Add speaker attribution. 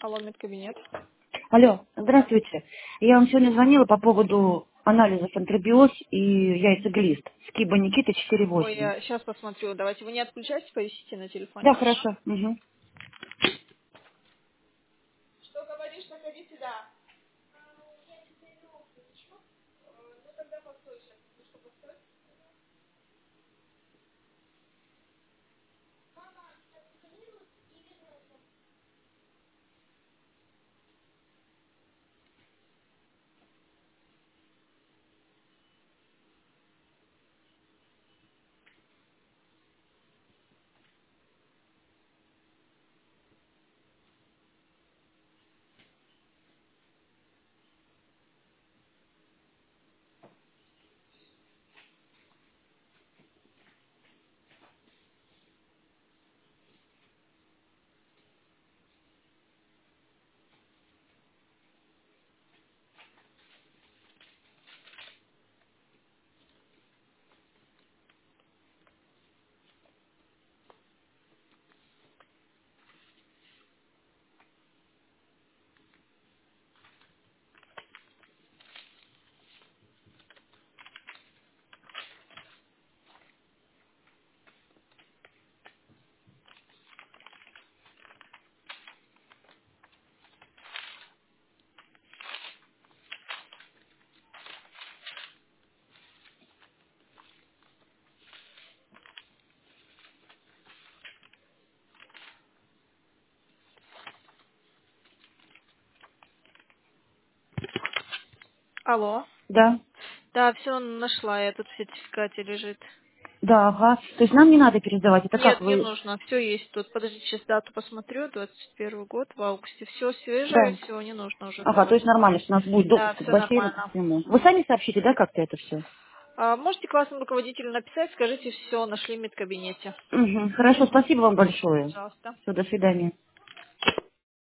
Speaker 1: Алло, медкабинет.
Speaker 2: Алло, здравствуйте. Я вам сегодня звонила по поводу анализов энтеробиоз и яйцеглист. Скиба Никита
Speaker 1: Ой,
Speaker 2: 4.8.
Speaker 1: я сейчас посмотрю. Давайте вы не отключайте, повисите на телефоне,
Speaker 2: Да,
Speaker 1: хорошо?
Speaker 2: хорошо. Угу.
Speaker 1: Что говоришь, заходи сюда. Алло.
Speaker 2: Да.
Speaker 1: Да, все нашла, я тут в сертификате лежит.
Speaker 2: Да, ага. То есть нам не надо пересдавать. Это как
Speaker 1: Нет, не
Speaker 2: вы?
Speaker 1: нужно, все есть тут. Подождите, сейчас дату посмотрю, 21 год, в августе. Все свежее,
Speaker 2: Да.
Speaker 1: все, не нужно уже.
Speaker 2: Ага, то есть нормально, что у нас будет
Speaker 1: Да,
Speaker 2: допуск к
Speaker 1: все
Speaker 2: бассейну ко
Speaker 1: нормально.
Speaker 2: всему. Вы сами сообщите, да, как-то это все?
Speaker 1: Можете классному руководителю написать, скажите, все, нашли в медкабинете.
Speaker 2: Угу. Хорошо, спасибо вам большое.
Speaker 1: Пожалуйста.
Speaker 2: Все, до свидания.